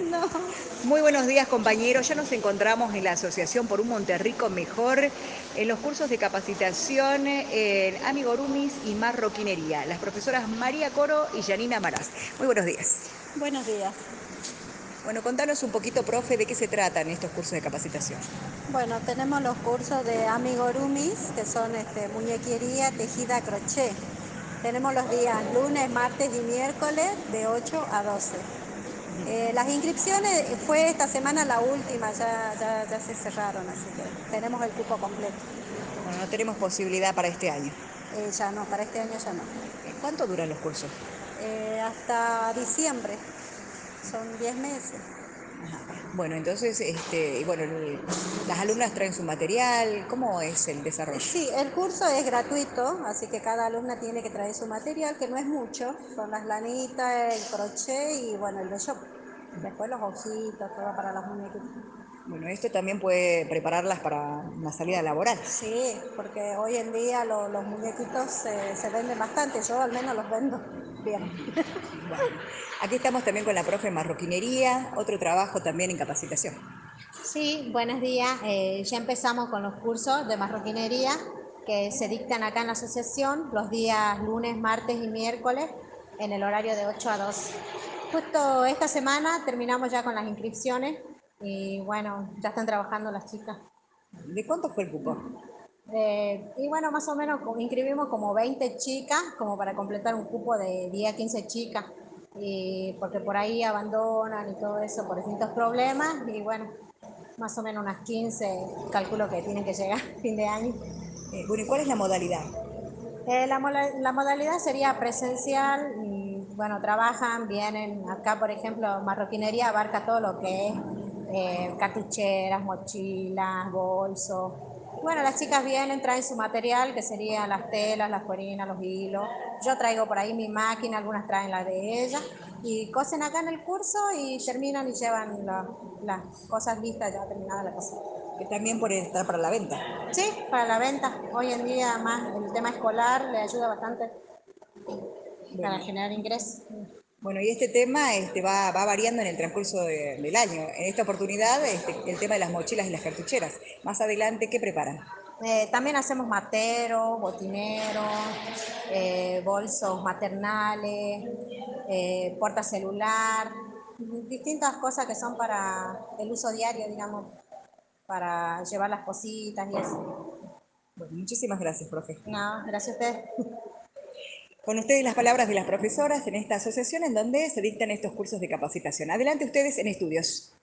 No. Muy buenos días, compañeros. Ya nos encontramos en la Asociación por un Monterrico Mejor en los cursos de capacitación en amigurumis y marroquinería. Las profesoras María Coro y Janina Maraz. Muy buenos días. Buenos días. Bueno, contanos un poquito, profe, de qué se tratan estos cursos de capacitación. Bueno, tenemos los cursos de amigurumis, que son muñequería, tejida, crochet. Tenemos los días lunes, martes y miércoles de 8 a 12. Las inscripciones fue esta semana la última, ya se cerraron, así que tenemos el cupo completo. Bueno, no tenemos posibilidad para este año. Ya no, para este año ya no. ¿Cuánto duran los cursos? Hasta diciembre, son 10 meses. Ajá. Bueno, entonces, y bueno, las alumnas traen su material. ¿Cómo es el desarrollo? Sí, el curso es gratuito, así que cada alumna tiene que traer su material, que no es mucho, son las lanitas, el crochet y bueno, el vello. Después los ojitos, todo para las muñequitas. Bueno, esto también puede prepararlas para una salida laboral. Sí, porque hoy en día los muñequitos se venden bastante, yo al menos los vendo bien. Bueno, aquí estamos también con la profe en marroquinería, otro trabajo también en capacitación. Sí, buenos días. Ya empezamos con los cursos de marroquinería que se dictan acá en la asociación los días lunes, martes y miércoles en el horario de 8 a 2. Justo esta semana terminamos ya con las inscripciones y bueno, ya están trabajando las chicas. ¿De cuánto fue el cupo? Y bueno, más o menos inscribimos como 20 chicas, como para completar un cupo de 10 a 15 chicas, y porque por ahí abandonan y todo eso por distintos problemas, y bueno, más o menos unas 15 calculo que tienen que llegar a fin de año. Bueno, ¿y cuál es la modalidad? La modalidad sería presencial y bueno, trabajan, vienen acá, por ejemplo, marroquinería abarca todo lo que es cartucheras, mochilas, bolsos. Bueno, las chicas vienen, traen su material, que serían las telas, las cuerinas, los hilos. Yo traigo por ahí mi máquina, algunas traen la de ellas, y cosen acá en el curso y terminan y llevan las cosas listas, ya terminada la cosa. Que también puede estar para la venta. Sí, para la venta. Hoy en día más el tema escolar le ayuda bastante para Bueno, generar ingresos. bueno, y este tema va variando en el transcurso del año. En esta oportunidad, el tema de las mochilas y las cartucheras. Más adelante, ¿qué preparan? También hacemos materos, botineros, bolsos maternales, porta celular, distintas cosas que son para el uso diario, digamos, para llevar las cositas y eso. Bueno, muchísimas gracias, profe. No, gracias a ustedes. Con ustedes las palabras de las profesoras en esta asociación en donde se dictan estos cursos de capacitación. Adelante ustedes en estudios.